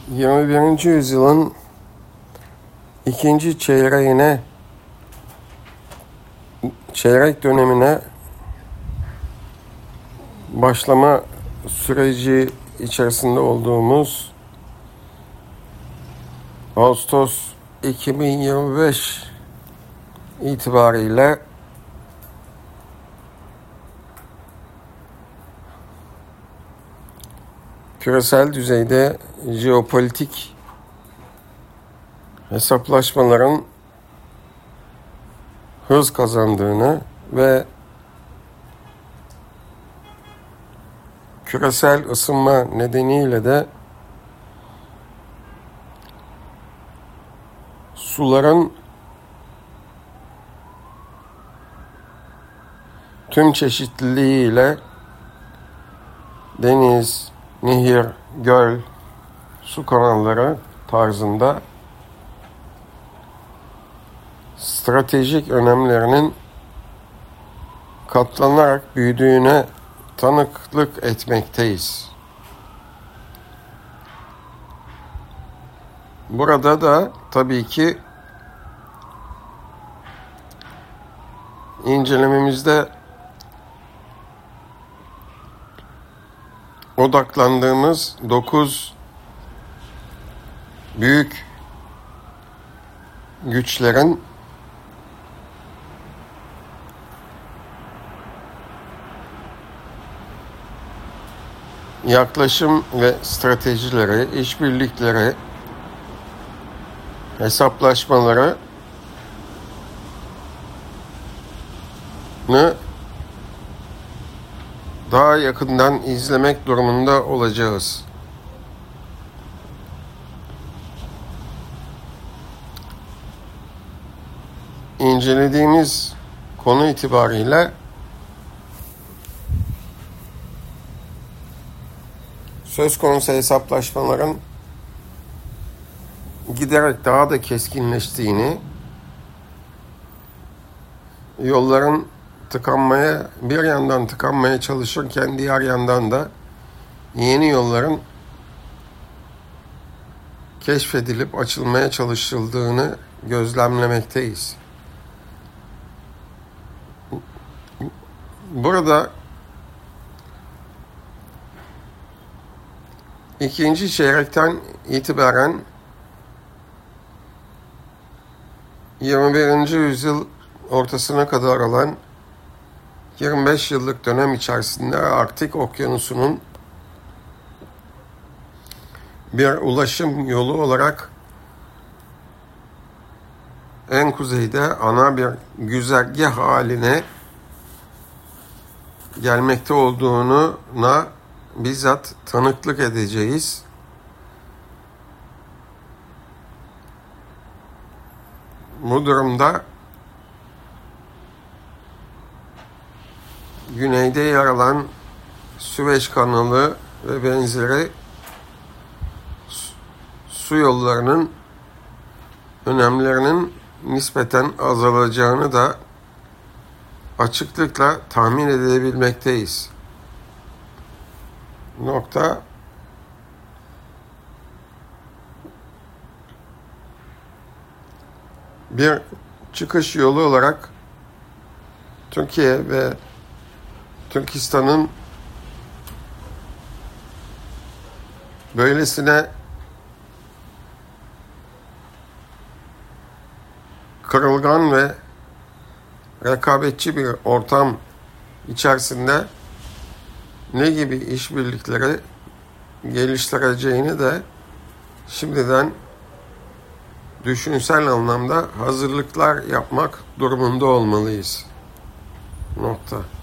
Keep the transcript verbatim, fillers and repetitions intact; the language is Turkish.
yirmi birinci yüzyılın ikinci çeyreğine, çeyrek dönemine başlama süreci içerisinde olduğumuz Ağustos iki bin yirmi beş itibariyle küresel düzeyde jeopolitik hesaplaşmaların hız kazandığını ve küresel ısınma nedeniyle de suların tüm çeşitliliğiyle deniz, nehir, göl, su kanalları tarzında stratejik önemlerinin katlanarak büyüdüğüne tanıklık etmekteyiz. Burada da tabii ki incelememizde odaklandığımız dokuz büyük güçlerin yaklaşım ve stratejileri, işbirlikleri, hesaplaşmaları daha yakından izlemek durumunda olacağız. İncelediğimiz konu itibariyle söz konusu hesaplaşmaların giderek daha da keskinleştiğini, yolların tıkanmaya, bir yandan tıkanmaya çalışırken diğer yandan da yeni yolların keşfedilip açılmaya çalışıldığını gözlemlemekteyiz. Burada ikinci çeyrekten itibaren yirmi birinci yüzyıl ortasına kadar olan yirmi beş yıllık dönem içerisinde Arktik Okyanusu'nun bir ulaşım yolu olarak en kuzeyde ana bir güzergah haline gelmekte olduğuna bizzat tanıklık edeceğiz. Bu durumda güneyde yer alan Süveyş Kanalı ve benzeri su yollarının önemlerinin nispeten azalacağını da açıklıkla tahmin edebilmekteyiz. Nokta bir çıkış yolu olarak Türkiye ve Türkistan'ın böylesine kırılgan ve rekabetçi bir ortam içerisinde ne gibi işbirlikleri geliştireceğini de şimdiden düşünsel anlamda hazırlıklar yapmak durumunda olmalıyız. Nokta.